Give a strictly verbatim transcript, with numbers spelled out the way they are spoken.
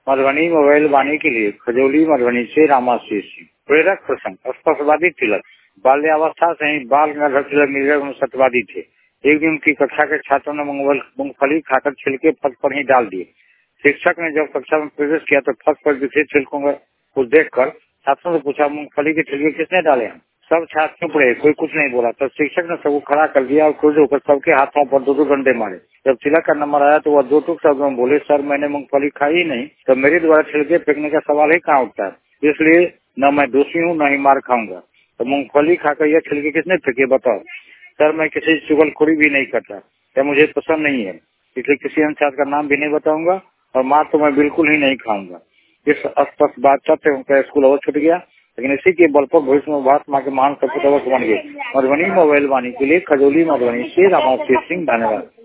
Madhubani mobile वाणी के लिए खजौली मधुबनी से रामाशीष सिंह। प्रेरक प्रसंग। स्पर्शवादी तिलक। बाल्यावस्था से ही बाल गंगाधर तिलक निर्गुण सत्यवादी थे। एक दिन उनकी कक्षा के छात्रों ने मूंगफली खाकर छिलके फर्श पर ही डाल दिए। शिक्षक ने जब कक्षा में प्रवेश किया तो फर्श पर बिखरे छिलकों को देखकर छात्रों से पूछा, मूंगफली के छिलके किसने डाले हैं? सब छात्र चुप रहे, कोई कुछ नहीं बोला। तब शिक्षक ने सबको खड़ा कर दिया और क्रोध होकर सबके हाथों पर दो दो डंडे मारे। जब तिलक का नंबर आया तो वह दो टूक शब्दों में बोले, सर मैंने मूंगफली खाई ही नहीं, तो मेरे द्वारा छिलके फेंकने का सवाल ही कहाँ उठता है, इसलिए न मैं दोषी हूँ न ही मार खाऊंगा। तो मूंगफली खाकर यह छिलके किसने फेंके बताओ? सर मैं किसी चुगलखोरी भी नहीं करता, यह मुझे पसंद नहीं है, इसलिए किसी अन्य छात्र का नाम भी नहीं बताऊंगा और मार तो मैं बिल्कुल ही नहीं खाऊंगा। इस स्पष्ट बातचीत से उनका स्कूल और छूट गया, लेकिन इसी के बल पर भविष्य में भारत माँ के महान सपूत बन गए। मधुबनी मोबाइल वाणी के लिए खजौली मधुबनी से रामाशीष सिंह। धन्यवाद।